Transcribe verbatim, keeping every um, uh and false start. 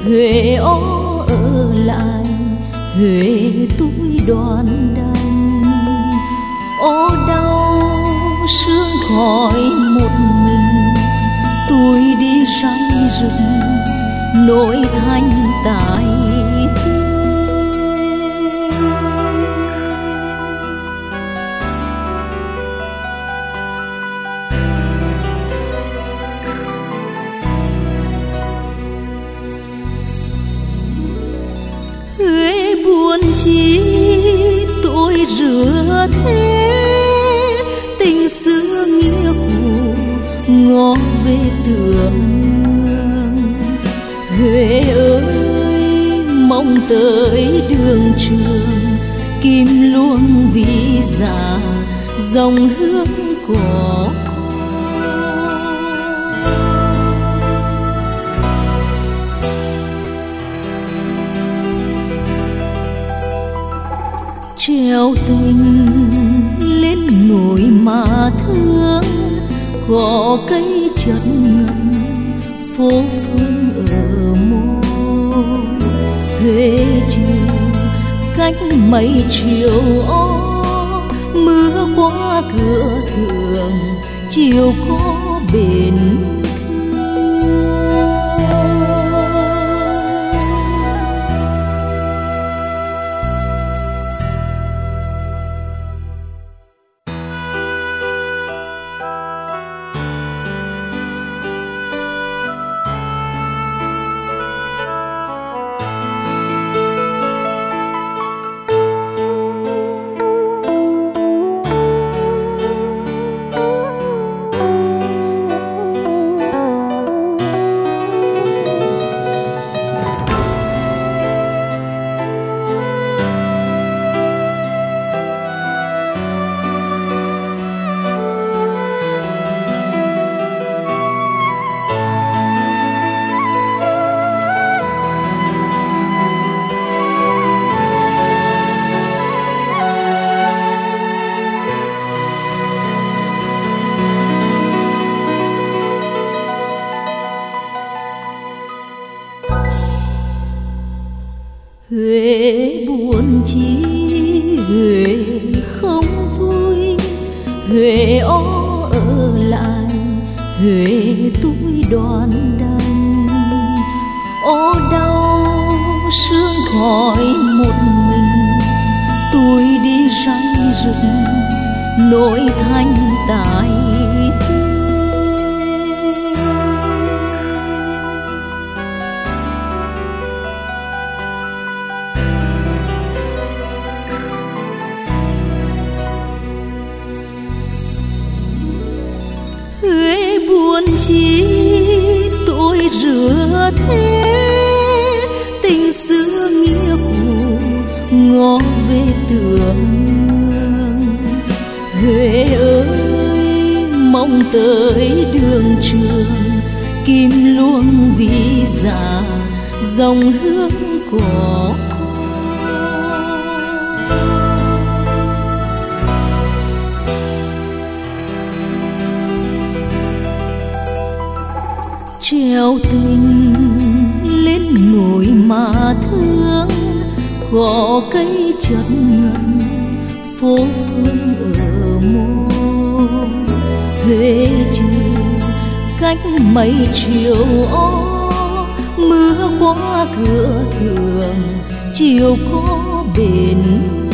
Huế ó ở lại, Huế tôi đoan đành. Ó đau sương khói một mình, tôi đi say rừng nỗi thanh tại thế. Huế buồn chi tôi rửa thế, tình xưa nghĩa cũ ngó về tường. Huế ơi mong tới đường trường, kim luông vì già dòng hương có. Treo tình lên núi mà thương, có cây chất ngân phố phương ở mô. Huế chiều cách mấy chiều ó, mưa qua cửa thường chiều có bền. Huế buồn chi, Huế không vui, Huế ó ở lại, Huế tôi đoan đành. Ó đau sương khói một mình, tôi đi say rừng nỗi thanh tại thế. Huế buồn chi tôi rửa thế, tình xưa nghĩa cũ ngó về tường. Huế ơi mong tới đường trường, kim luông vì già dòng hương có. Treo tình lên núi mà thương, có cây chất ngân phố phương ở mô. Huế chiều cách mấy chiều ó, mưa qua cửa thường chiều có bền.